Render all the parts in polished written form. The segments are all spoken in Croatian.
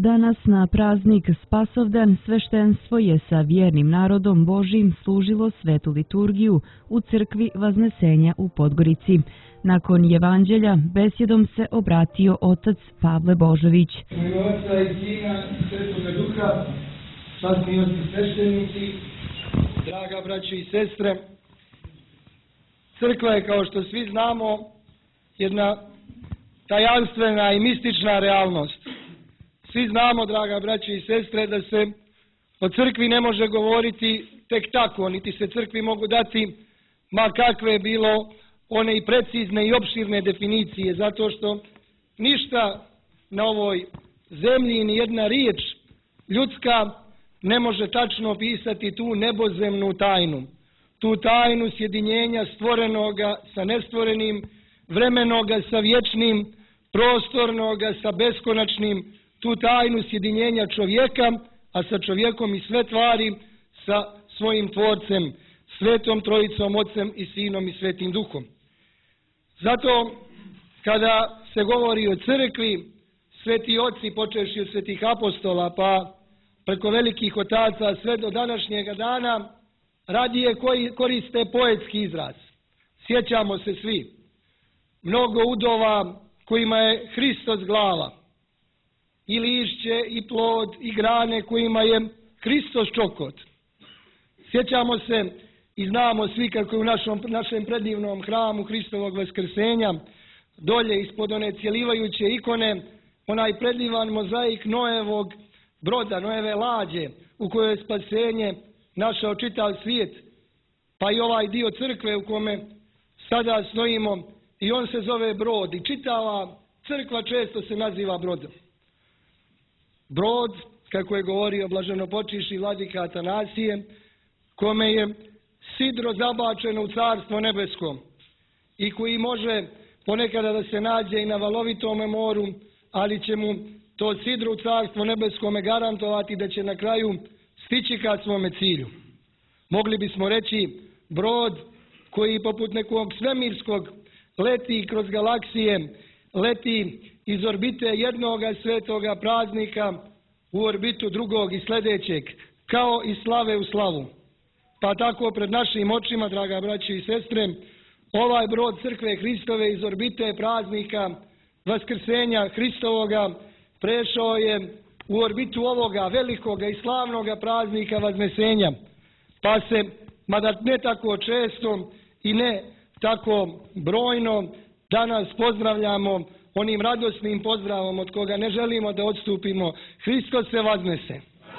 Danas na praznik Spasovdan sveštenstvo je sa vjernim narodom Božjim služilo svetu liturgiju u crkvi Vaznesenja u Podgorici. Nakon evanđelja besjedom se obratio otac Pavle Božović. U ime Oca i Sina i Svetoga Duha, časni oci sveštenici, draga braćo i sestre, crkva je, kao što svi znamo, jedna tajanstvena i mistična realnost. Svi znamo, draga braćo i sestre, da se o crkvi ne može govoriti tek tako, niti se crkvi mogu dati ma kakve bilo one i precizne i opširne definicije, zato što ništa na ovoj zemlji, ni jedna riječ ljudska ne može tačno opisati tu nebozemnu tajnu. Tu tajnu sjedinjenja stvorenoga sa nestvorenim, vremenoga sa vječnim, prostornoga sa beskonačnim, tu tajnu sjedinjenja čovjeka, a sa čovjekom i sve tvari sa svojim tvorcem, Svetom Trojicom, Ocem i Sinom i Svetim Duhom. Zato kada se govori o crkvi, sveti oci, počevši od svetih apostola, pa preko velikih otaca sve do današnjega dana, radije koriste poetski izraz. Sjećamo se svi mnogo udova kojima je Hristos glava, i lišće, i plod, i grane kojima je Hristos čokot. Sjećamo se i znamo svi kako je u našem predivnom hramu Hristovog vaskrsenja, dolje ispod one cjelivajuće ikone, onaj predivan mozaik Noevog broda, Noeve lađe, u kojoj je spasenje našao čitav svijet, pa i ovaj dio crkve u kome sada stojimo, i on se zove brod, i čitava crkva često se naziva brodom. Brod, kako je govorio blaženopočivši vladika Atanasije, kome je sidro zabačeno u carstvo nebesko i koji može ponekada da se nađe i na valovitome moru, ali će mu to sidro u carstvo nebeskome garantovati da će na kraju stići ka svome cilju. Mogli bismo reći brod koji poput nekog svemirskog leti kroz galaksije, leti iz orbite jednoga svetoga praznika u orbitu drugog i sljedećeg, kao iz slave u slavu. Pa tako pred našim očima, draga braći i sestre, ovaj brod crkve Hristove iz orbite praznika Vaskrsenja Hristovoga prešao je u orbitu ovoga velikoga i slavnoga praznika Vaznesenja. Pa se, mada ne tako često i ne tako brojno, danas pozdravljamo onim radosnim pozdravom od koga ne želimo da odstupimo: Hristos se vaznese.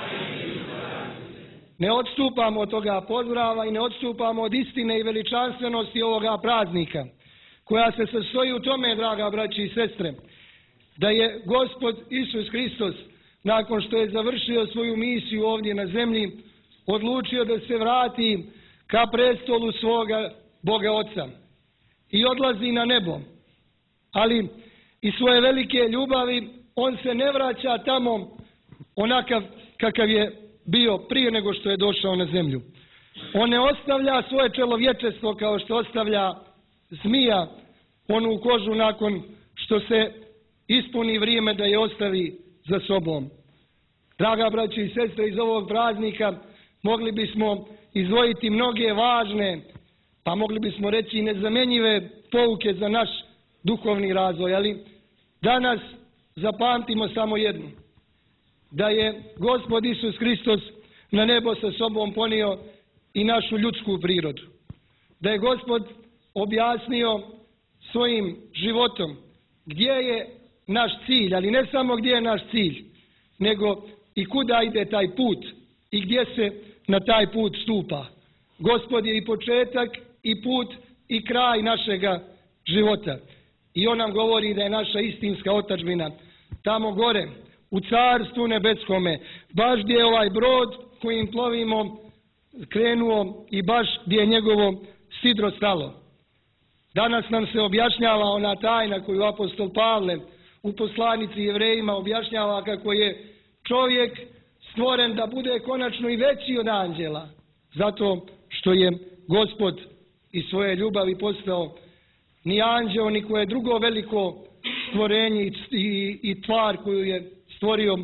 Ne odstupamo od toga pozdrava i ne odstupamo od istine i veličanstvenosti ovoga praznika, koja se sastoji u tome, draga braći i sestre, da je Gospod Isus Hristos, nakon što je završio svoju misiju ovdje na zemlji, odlučio da se vrati ka prestolu svoga Boga Oca i odlazi na nebo. Ali iz svoje velike ljubavi on se ne vraća tamo onakav kakav je bio prije nego što je došao na zemlju. On ne ostavlja svoje čelovječestvo kao što ostavlja zmija onu kožu nakon što se ispuni vrijeme da je ostavi za sobom. Draga braći i sestre, iz ovog praznika mogli bismo izdvojiti mnoge važne, pa mogli bismo reći i nezamjenjive pouke za naš duhovni razvoj, ali danas zapamtimo samo jednu: da je Gospod Isus Hristos na nebo sa sobom ponio i našu ljudsku prirodu. Da je Gospod objasnio svojim životom gdje je naš cilj, ali ne samo gdje je naš cilj, nego i kuda ide taj put i gdje se na taj put stupa. Gospod je i početak, i put, i kraj našega života. I on nam govori da je naša istinska otadžbina tamo gore, u carstvu nebeskome, baš gdje je ovaj brod kojim plovimo krenuo i baš gdje je njegovo sidro stalo. Danas nam se objašnjava ona tajna koju apostol Pavle u poslanici Jevrejima objašnjava, kako je čovjek stvoren da bude konačno i veći od anđela, zato što je Gospod iz svoje ljubavi postao ni anđeo, ni koje drugo veliko stvorenje i tvar koju je stvorio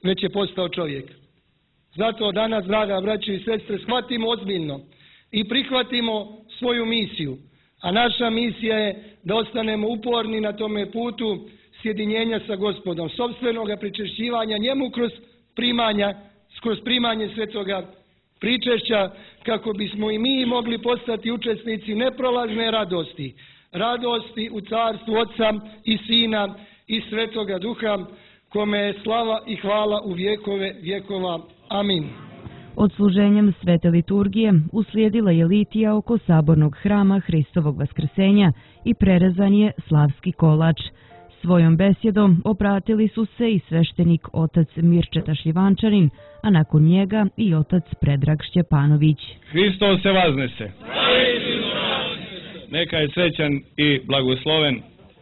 već je postao čovjek. Zato danas, draga braćo i sestre, shvatimo ozbiljno i prihvatimo svoju misiju. A naša misija je da ostanemo uporni na tome putu sjedinjenja sa Gospodom, sopstvenoga pričešćivanja njemu kroz primanje svetoga pričešća, kako bismo i mi mogli postati učesnici neprolazne radosti, radosti u carstvu Oca i Sina i Svetoga Duha, kome je slava i hvala u vjekove vjekova. Amin. Odsluženjem svete liturgije uslijedila je litija oko sabornog hrama Hristovog vaskrsenja i prerezan je slavski kolač. Svojom besjedom obratili su se i sveštenik otac Mirčeta Šljivančanin, a nakon njega i otac Predrag Šćepanović. Hristos se vaznese. Neka je srećan i blagosloven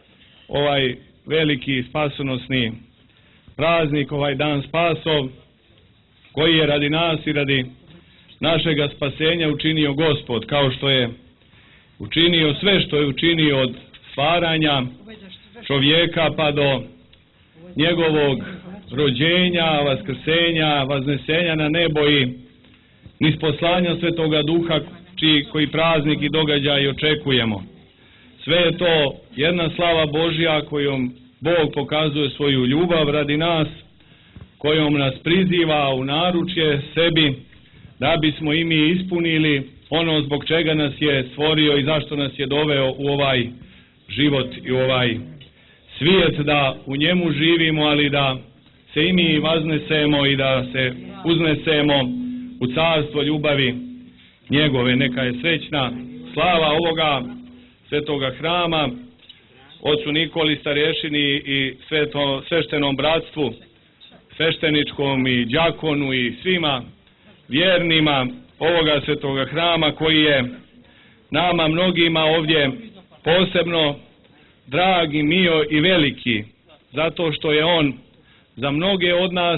ovaj veliki spasonosni praznik, ovaj dan spasov, koji je radi nas i radi našega spasenja učinio Gospod, kao što je učinio sve što je učinio od stvaranja čovjeka pa do njegovog rođenja, vaskrsenja, vaznesenja na nebo i nisposlanja Svetoga Duha, koji praznik i događaj očekujemo. Sve je to jedna slava Božja kojom Bog pokazuje svoju ljubav radi nas, kojom nas priziva u naručje sebi, da bismo i mi ispunili ono zbog čega nas je stvorio i zašto nas je doveo u ovaj život i u ovaj svijet, da u njemu živimo, ali da se i mi vaznesemo i da se uznesemo u carstvo ljubavi njegove. Neka je srećna slava ovoga svetoga hrama, ocu Nikoli starješini i sveštenom bratstvu, svešteničkom i đakonu i svima vjernima ovoga svetoga hrama, koji je nama mnogima ovdje posebno drag i mio i veliki, zato što je on za mnoge od nas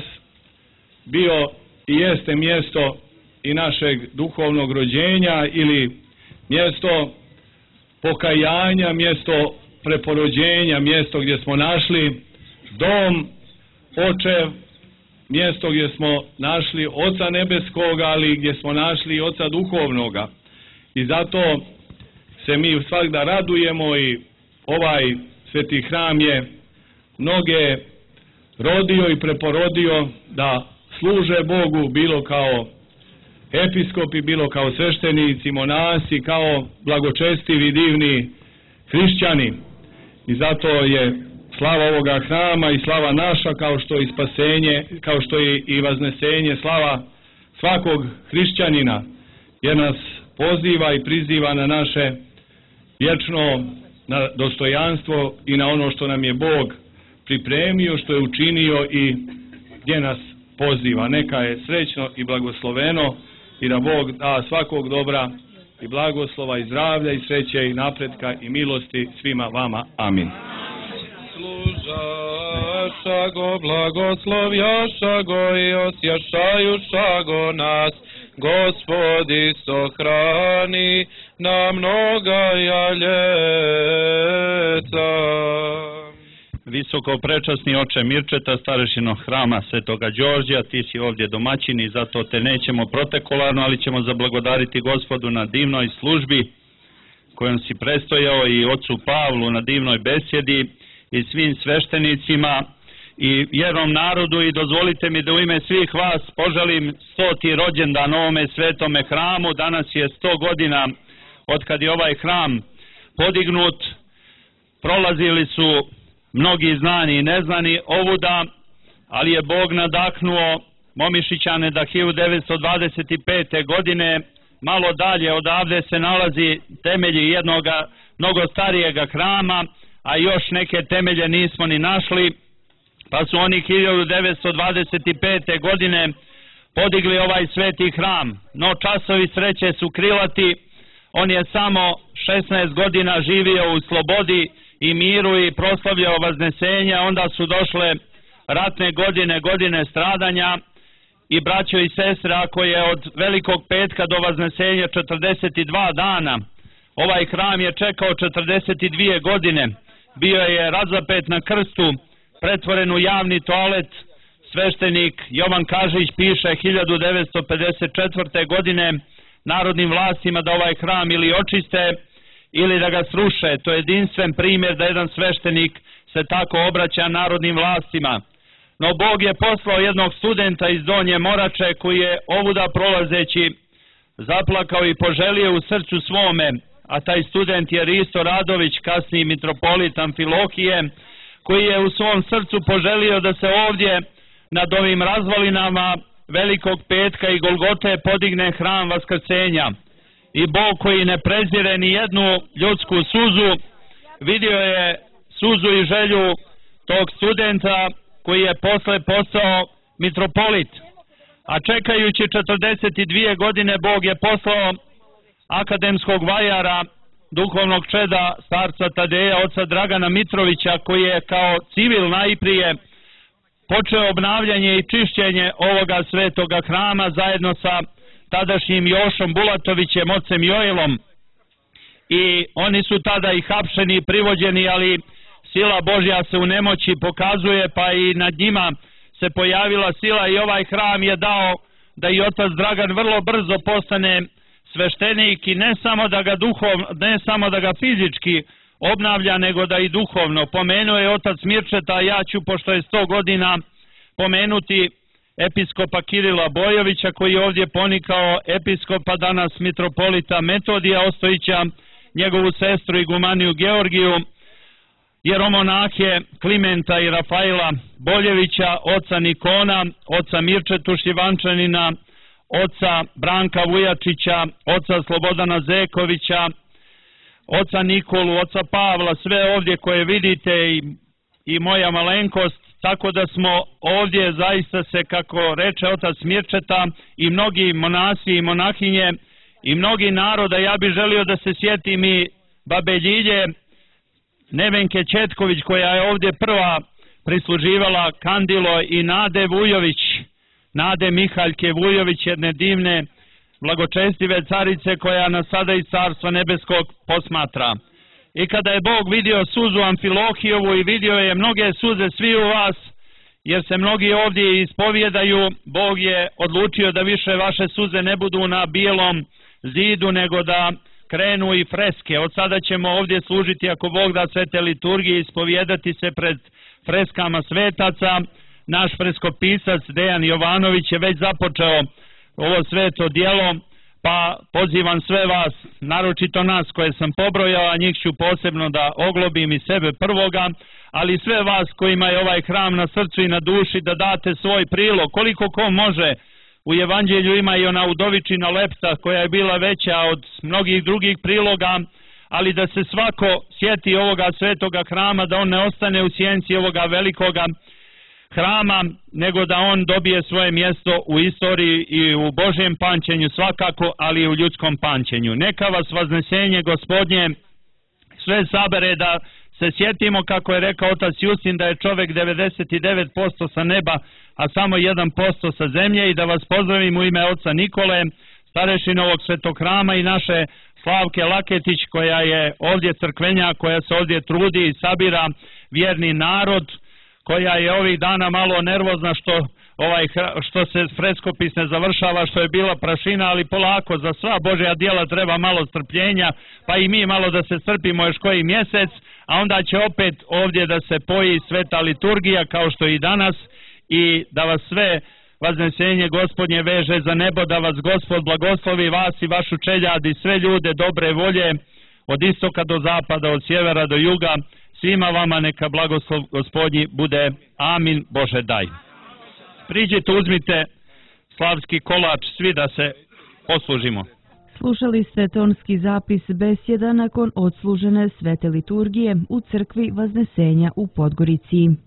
bio i jeste mjesto i našeg duhovnog rođenja ili mjesto pokajanja, mjesto preporođenja, mjesto gdje smo našli dom, očev, mjesto gdje smo našli Oca nebeskoga, ali gdje smo našli i Oca duhovnoga. I zato se mi svakda radujemo i ovaj sveti hram je mnoge rodio i preporodio da služe Bogu, bilo kao episkopi, bilo kao sveštenici, monasi, kao blagočestivi, divni hrišćani. I zato je slava ovoga hrama i slava naša, kao što je spasenje, kao što je i vaznesenje, slava svakog hrišćanina, jer nas poziva i priziva na naše vječno na dostojanstvo i na ono što nam je Bog pripremio, što je učinio i gdje nas poziva. Neka je srećno i blagosloveno i da Bog da svakog dobra i blagoslova i zdravlja i sreće i napretka i milosti svima vama. Amin. Služašago, blagoslovjašago i osjašajušago nas, Gospodi sohrani na mnogaja ljeta. Visoko prečasni oče Mirčeta, starešino hrama Svetoga Đorđa, ti si ovdje domaćin i zato te nećemo protokolarno, ali ćemo zablagodariti Gospodu na divnoj službi kojom si prestojao i ocu Pavlu na divnoj besjedi i svim sveštenicima i vjernom narodu, i dozvolite mi da u ime svih vas poželim 100. rođendan ovome svetome hramu. Danas je 100 godina od kad je ovaj hram podignut. Prolazili su mnogi znani i neznani ovuda, ali je Bog nadahnuo Momišićane da 1925. godine malo dalje odavde se nalazi temelji jednoga mnogo starijega hrama, a još neke temelje nismo ni našli, pa su oni 1925. godine podigli ovaj sveti hram. No časovi sreće su krilati, on je samo 16 godina živio u slobodi i miru i proslavljao vaznesenja, onda su došle ratne godine, godine stradanja, i braćo i sestre, ako je od Velikog petka do vaznesenja 42 dana, ovaj hram je čekao 42 godine, bio je razapet na krstu, pretvoren u javni toalet, sveštenik Jovan Kažić piše 1954. godine narodnim vlastima da ovaj hram ili očiste ili da ga sruše. To je jedinstven primjer da jedan sveštenik se tako obraća narodnim vlastima. No Bog je poslao jednog studenta iz Donje Morače koji je ovuda prolazeći zaplakao i poželio u srcu svome, a taj student je Risto Radović, kasniji mitropolit Amfilohije, koji je u svom srcu poželio da se ovdje nad ovim razvalinama Velikog petka i Golgote podigne hram Vaskrsenja. I Bog koji ne prezire ni jednu ljudsku suzu, vidio je suzu i želju tog studenta koji je posle postao mitropolit. A čekajući 42 godine Bog je poslao akademskog vajara, duhovnog čeda starca Tadeja, oca Dragana Mitrovića, koji je kao civil najprije počeo obnavljanje i čišćenje ovoga svetoga hrama zajedno sa tadašnjim Jošom Bulatovićem, ocem Joelom. I oni su tada i hapšeni i privođeni, ali sila Božja se u nemoći pokazuje, pa i nad njima se pojavila sila i ovaj hram je dao da i otac Dragan vrlo brzo postane sveštenik i ne samo da ga fizički obnavlja, nego da i duhovno. Pomenuo je otac Mirčeta, ja ću, pošto je 100 godina, pomenuti episkopa Kirila Bojovića, koji je ovdje ponikao episkopa, danas mitropolita Metodija Ostojića, njegovu sestru igumaniju Georgiju, jeromonahe Klimenta i Rafaila Boljevića, oca Nikona, oca Mirčetu Šivančanina, oca Branka Vujačića, oca Slobodana Zekovića, oca Nikolu, oca Pavla, sve ovdje koje vidite i moja malenkost, tako da smo ovdje zaista se, kako reče otac Mirčeta, i mnogi monasi i monahinje i mnogi naroda. Ja bih želio da se sjetim i babe Ljilje Nevenke Četković, koja je ovdje prva prisluživala kandilo, i Nade Vujović, Nade Mihaljke Vujović, jedne divne blagočestive carice koja nas sada iz Carstva nebeskog posmatra. I kada je Bog vidio suzu Amfilohijovu i vidio je mnoge suze svi u vas, jer se mnogi ovdje ispovjedaju, Bog je odlučio da više vaše suze ne budu na bijelom zidu, nego da krenu i freske. Od sada ćemo ovdje služiti, ako Bog da, svete liturgije, ispovjedati se pred freskama svetaca. Naš freskopisac Dejan Jovanović je već započeo ovo sveto djelo, pa pozivam sve vas, naročito nas koje sam pobrojao, a njih ću posebno da oglobim i sebe prvoga, ali sve vas kojima je ovaj hram na srcu i na duši, da date svoj prilog, koliko ko može. U Evanđelju ima i ona udovičina lepta koja je bila veća od mnogih drugih priloga, ali da se svako sjeti ovoga svetoga hrama, da on ne ostane u sjenci ovoga velikoga hrama, nego da on dobije svoje mjesto u istoriji i u Božjem pamćenju svakako, ali i u ljudskom pamćenju. Neka vas vaznesenje Gospodnje sve sabere, da se sjetimo, kako je rekao otac Justin, da je čovjek 99% sa neba, a samo 1% sa zemlje, i da vas pozdravim u ime oca Nikole, starešine ovog svetog hrama, i naše Slavke Laketić, koja je ovdje crkvenja, koja se ovdje trudi i sabira vjerni narod, koja je ovih dana malo nervozna što se freskopis ne završava, što je bila prašina, ali polako, za sva Božja djela treba malo strpljenja, pa i mi malo da se strpimo još koji mjesec, a onda će opet ovdje da se poji sveta liturgija, kao što i danas, i da vas sve vaznesenje Gospodnje veže za nebo, da vas Gospod blagoslovi, vas i vašu čeljad i sve ljude dobre volje, od istoka do zapada, od sjevera do juga. Svima vama neka blagoslov Gospodnji bude. Amin. Bože daj. Priđite, uzmite slavski kolač, svi da se poslužimo. Slušali ste tonski zapis besjeda nakon odslužene svete liturgije u crkvi Vaznesenja u Podgorici.